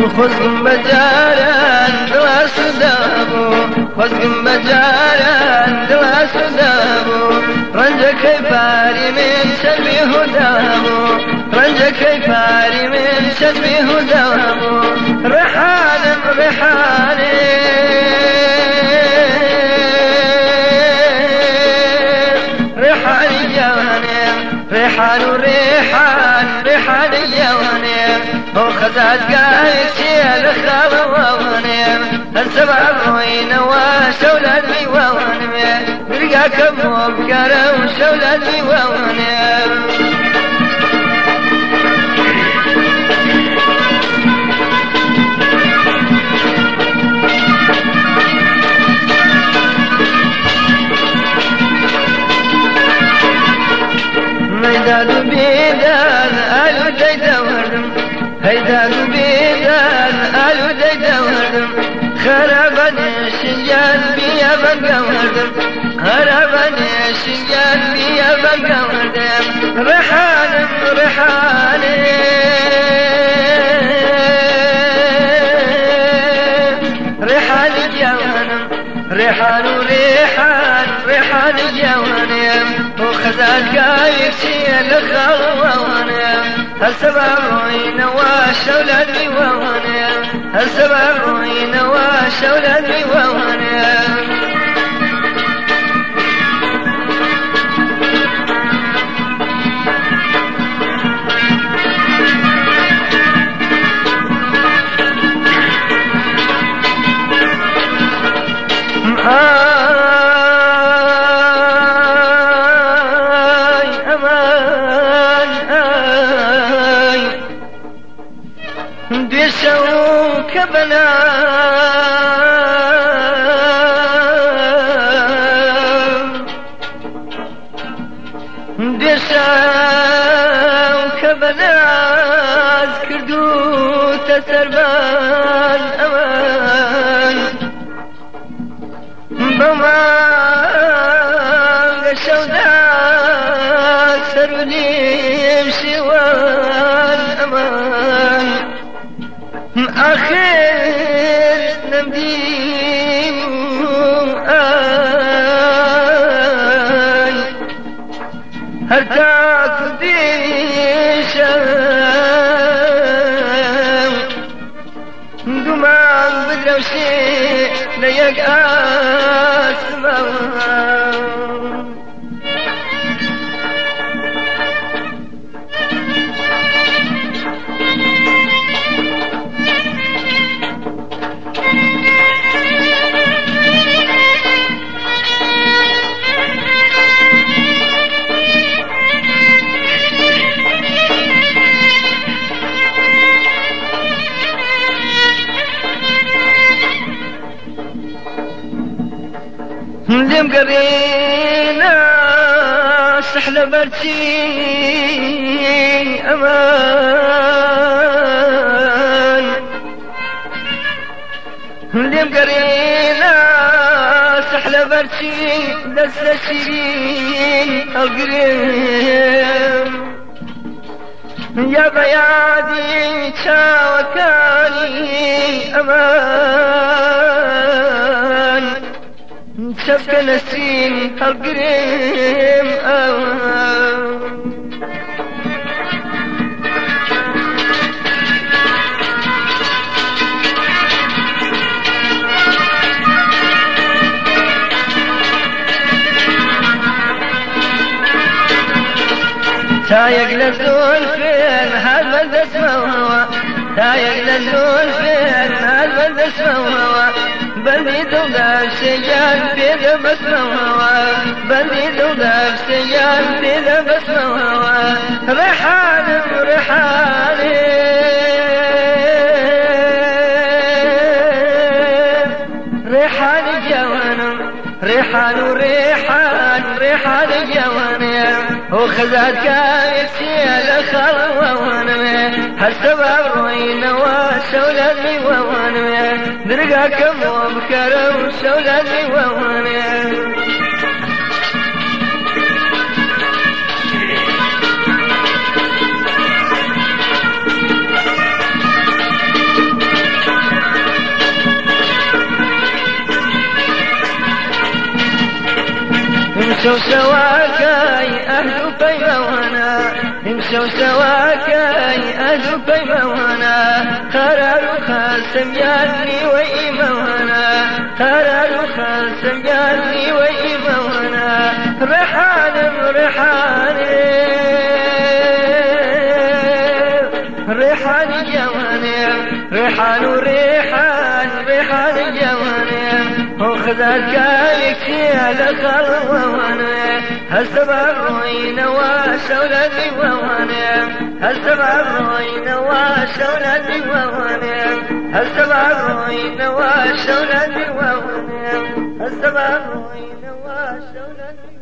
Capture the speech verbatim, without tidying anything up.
خزم بجاران دلا سدابو خزم بجاران دلا سدابو رنجك باري من شبي هدابو رنجك باري من شبي هدابو رحال رحالي رحال جوانب رحال رحال رحال جوانب وخزات قايك شيل خلوانب السبع روين وشولدي وانب برقاك مبكرة وشولدي وانب هيداد بيدان آلو ديدا وردم هيداد بيدان آلو ديدا وردم خرابني شنجان بيا بنقا وردم خرابني شنجان بيا بنقا وردم رحال رحال رحال جوانم رحال رحال رحال جوانم وخزات قايك شيل خلوانم السبع روين وشولدي وانم السبع روين وشولدي وانم بيشوك بنا بيشوك بنا كردو تسربان أمان بما شودا سرولي بشوان أمان آخر نمديم آي هرتاك ديشم دمان بدروشي ليك آسمان لم قرينا سحل برتي أمان لم قرينا سحل برتي دست شيرين القريم يا بيادي شاوكاني أمان شبك نسرين القريم أوان تايق للزول فين هالبلد اسمه هو تايق للزول فين هالبلد اسمه هو بلدي دودا سجان بيد بسموا بلدي دودا سجان بيد بسموا رحال رحال رحال جوانم رحال رحال رحال جوانم وخزات كايك سيال خلوانم هالسبب روين وشولدي وانم درقاك مبكرة وشولدي وانم امشوا سواكاي أهل بيمونا امشوا سواكاي أهل بيمونا قرار خاسم يالي وإيمونا قرار خاسم يالي وإيمونا رحان رحان ريحان جواني ريحان وريحان ريحان جواني وخذت كايكي على خلواني هالسبع روين واشولدي وواني هالسبع روين واشولدي وواني هالسبع روين واشولدي وواني هالسبع روين واشولدي